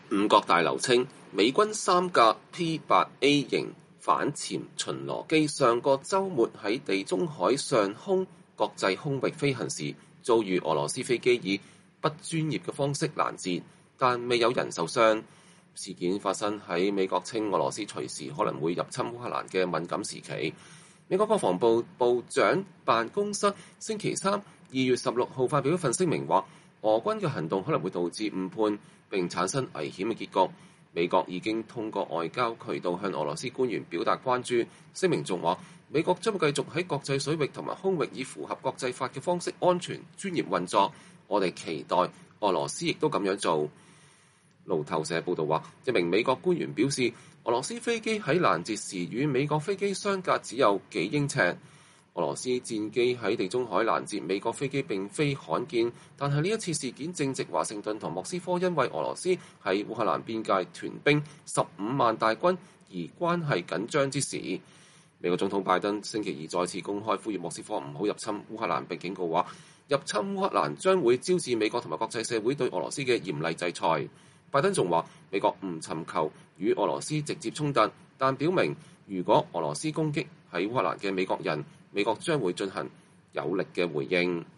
五角大樓稱，美軍3架 P-8A 型反潛巡邏機上個週末喺地中海上空國際空域飛行時，遭遇俄羅斯飛機以不專業嘅方式攔截，但未有人受傷。事件發生喺美國稱俄羅斯隨時可能會入侵烏克蘭嘅敏感時期。美國國防部部長辦公室星期三2月16號發表一份聲明話，俄軍嘅行動可能會導致誤判並產生危險嘅結局。美國已經通過外交渠道向俄羅斯官員表達關注。聲明仲話，美國將會繼續喺國際水域同埋空域以符合國際法嘅方式安全專業運作。我哋期待俄羅斯亦都咁樣做。路透社報道話，一名美國官員表示，俄羅斯飛機喺攔截時與美國飛機相隔只有幾英尺。俄羅斯戰機喺地中海攔截美國飛機並非罕見，但係呢一次事件正值華盛頓同莫斯科因為俄羅斯喺烏克蘭邊界屯兵15萬大軍而關係緊張之時。美國總統拜登星期二再次公開呼籲莫斯科唔好入侵烏克蘭，並警告話入侵烏克蘭將會招致美國同埋國際社會對俄羅斯嘅嚴厲制裁。拜登仲話美國唔尋求與俄羅斯直接衝突，但表明如果俄羅斯攻擊喺烏克蘭嘅美國人，美國將會進行有力嘅回應。